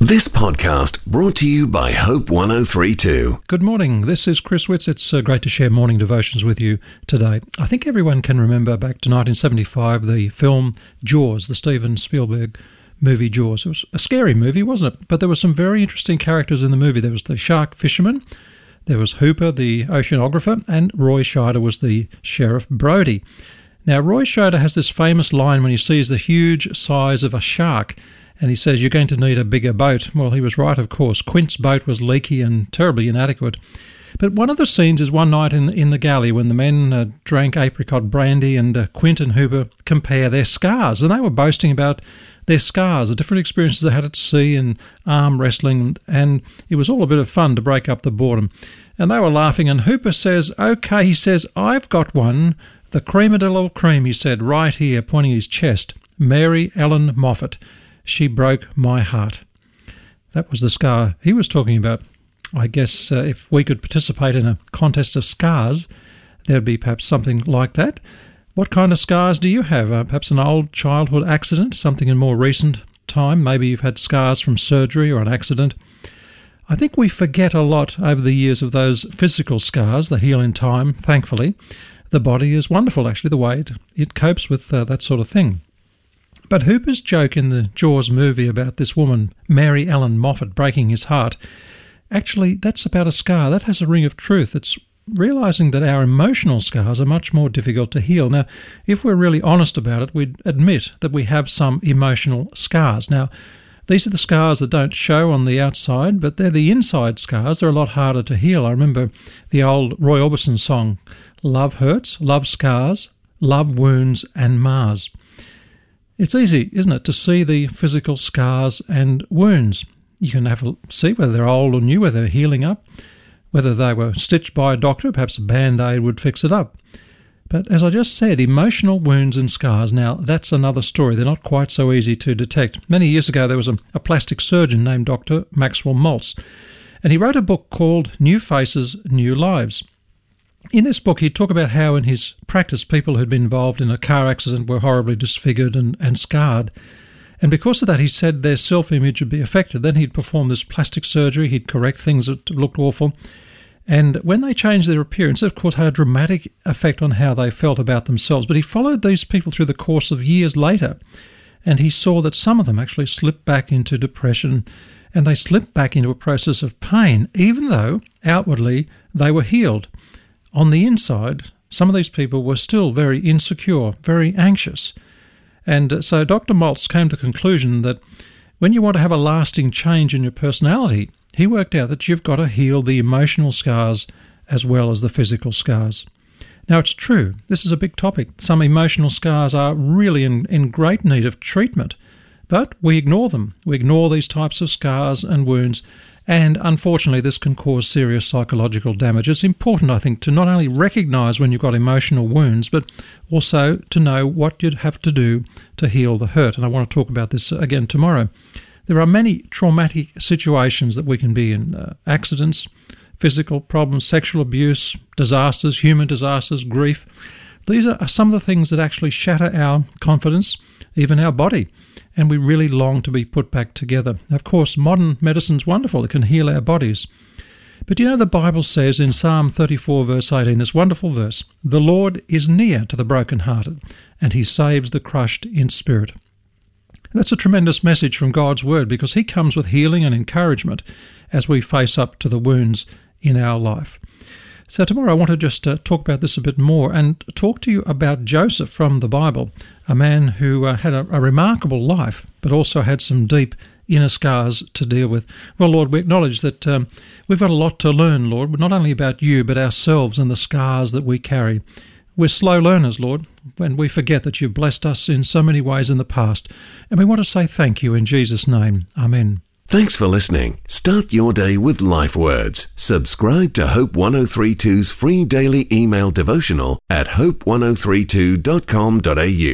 This podcast brought to you by Hope 1032. Good morning. This is Chris Witts. It's great to share morning devotions with you today. I think everyone can remember back to 1975 the film Jaws, the Steven Spielberg movie Jaws. It was a scary movie, wasn't it? But there were some very interesting characters in the movie. There was the shark fisherman, there was Hooper, the oceanographer, and Roy Scheider was the Sheriff Brody. Now, Roy Scheider has this famous line when he sees the huge size of a shark, and he says, "You're going to need a bigger boat." Well, he was right, of course. Quint's boat was leaky and terribly inadequate. But one of the scenes is one night in the galley when the men drank apricot brandy, and Quint and Hooper compare their scars. And they were boasting about their scars, the different experiences they had at sea and arm wrestling, and it was all a bit of fun to break up the boredom. And they were laughing, and Hooper says, "Okay," he says, "I've got one, the cream of the little cream," he said, right here, pointing his chest. "Mary Ellen Moffat. She broke my heart." That was the scar he was talking about. I guess if we could participate in a contest of scars, there'd be perhaps something like that. What kind of scars do you have? Perhaps an old childhood accident, something in more recent time. Maybe you've had scars from surgery or an accident. I think we forget a lot over the years of those physical scars. They heal in time, thankfully. The body is wonderful, actually, the way it copes with that sort of thing. But Hooper's joke in the Jaws movie about this woman, Mary Ellen Moffat, breaking his heart, actually, that's about a scar. That has a ring of truth. It's realising that our emotional scars are much more difficult to heal. Now, if we're really honest about it, we'd admit that we have some emotional scars. Now, these are the scars that don't show on the outside, but they're the inside scars. They're a lot harder to heal. I remember the old Roy Orbison song, "Love hurts, love scars, love wounds and mars." It's easy, isn't it, to see the physical scars and wounds. You can see whether they're old or new, whether they're healing up, whether they were stitched by a doctor, perhaps a Band-Aid would fix it up. But as I just said, emotional wounds and scars, now that's another story. They're not quite so easy to detect. Many years ago there was a plastic surgeon named Dr. Maxwell Maltz, and he wrote a book called New Faces, New Lives. In this book, he'd talk about how in his practice people who'd been involved in a car accident were horribly disfigured and scarred. And because of that, he said their self-image would be affected. Then he'd perform this plastic surgery, he'd correct things that looked awful. And when they changed their appearance, it of course had a dramatic effect on how they felt about themselves. But he followed these people through the course of years later, and he saw that some of them actually slipped back into depression, and they slipped back into a process of pain, even though outwardly they were healed. On the inside, some of these people were still very insecure, very anxious. And so Dr. Maltz came to the conclusion that when you want to have a lasting change in your personality, he worked out that you've got to heal the emotional scars as well as the physical scars. Now, it's true, this is a big topic. Some emotional scars are really in great need of treatment, but we ignore them. We ignore these types of scars and wounds, and unfortunately this can cause serious psychological damage. It's important, I think, to not only recognise when you've got emotional wounds, but also to know what you'd have to do to heal the hurt. And I want to talk about this again tomorrow. There are many traumatic situations that we can be in. Accidents, physical problems, sexual abuse, disasters, human disasters, grief. These are some of the things that actually shatter our confidence, even our body, and we really long to be put back together. Of course, modern medicine's wonderful. It can heal our bodies. But you know, the Bible says in Psalm 34 verse 18, this wonderful verse, "The Lord is near to the brokenhearted, and he saves the crushed in spirit." That's a tremendous message from God's Word, because he comes with healing and encouragement as we face up to the wounds in our life. So tomorrow I want to just talk about this a bit more and talk to you about Joseph from the Bible, a man who had a remarkable life, but also had some deep inner scars to deal with. Well, Lord, we acknowledge that we've got a lot to learn, Lord, not only about you, but ourselves and the scars that we carry. We're slow learners, Lord, when we forget that you've blessed us in so many ways in the past. And we want to say thank you in Jesus' name. Amen. Thanks for listening. Start your day with Life Words. Subscribe to Hope 1032's free daily email devotional at hope1032.com.au.